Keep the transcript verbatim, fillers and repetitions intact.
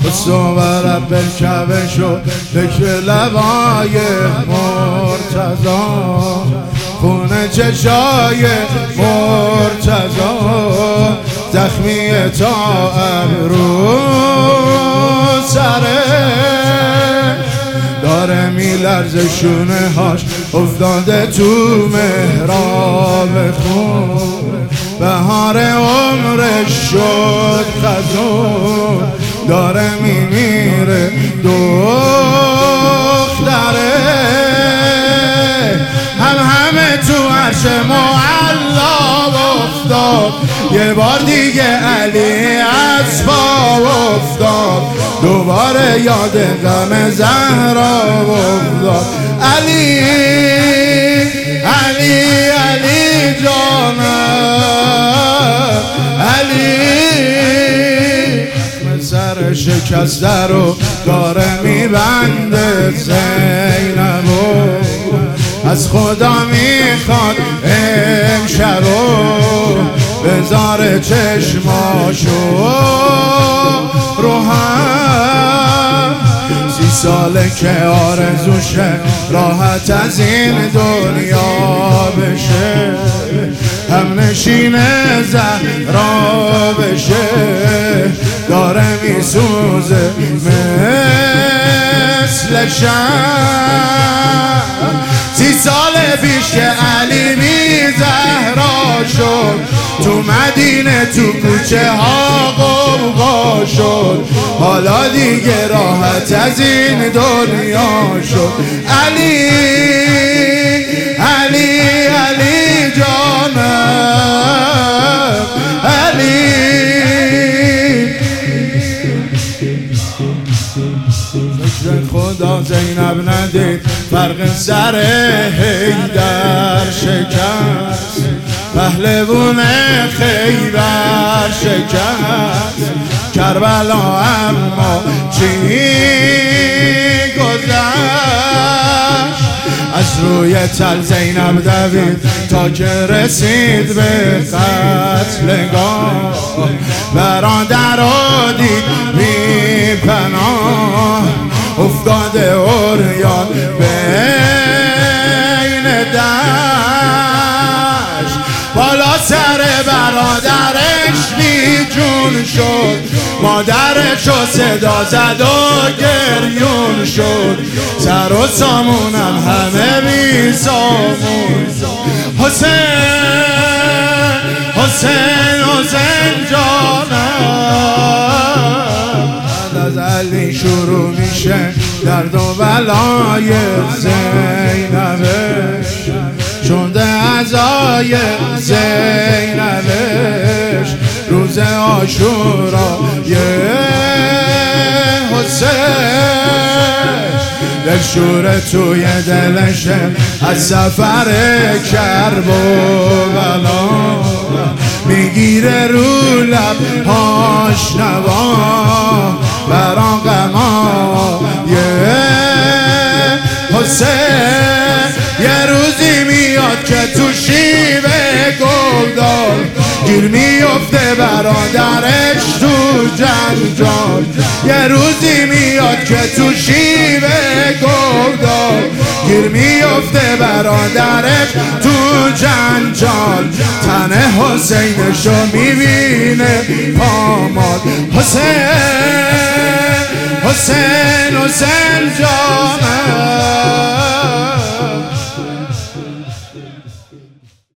صور بالکعبه شد ذکر لبای مرتضی، خون چشای مرتضی زخمی تا ابرو سره، داره میلرزه شونه هاش افتاده تو محراب خون، بهار عمرش شد خزون، داره میمیره دختره، هم همه تو عرش معلا افتاد، یه بار دیگه علی از پا افتاد، دوباره یاد غم زهرا افتاد. علی علی علی جانم علی، سر شکسته رو داره میبنده زینبو، از خدا میخواد امشبو بذاره چشماشو رو هم، سی ساله که آرزوشه راحت از این دنیا بشه، هم نشین زهرا بشه، داره میسوزه مثل شمع. سی سال پیش که علی بی زهرا شد، تو مدینه تو کوچه ها غوغا شد، حالا دیگه راحت از این دنیا شد. علی علی علی جانم علی، خدا زینب ندید فرق سر حیدر شکست، پهلوون خیبر شکست، کربلا اما چی گذشت، از روی تل زینب دوید تا که رسید به قتلگاه، برادر را دید بی پناه، افتاده اوریان بین دشت، بالا سر برادرش بی جون شد، مادرش و صدا زد و گریون شد، سر و سامونم همه بی سامون. حسین حسین حسین جانم، از علی شروع میشه درد و بلای زینبش، شده عزای زینبش روز عاشورا یه حسین، دلشوره توی دلشه از سفر کرب و بلا، میگیره رو لب هاش نوا برا غما یه حسین، یه روزی میاد که تو شیوه گلدار گیر میفته برادرش تو جنجال، یه روزی میاد که تو شیوه گلدار گیر میفته برادرش تو جنجال، تن حسینشو میبینه پامال. حسین حسین حسین جانم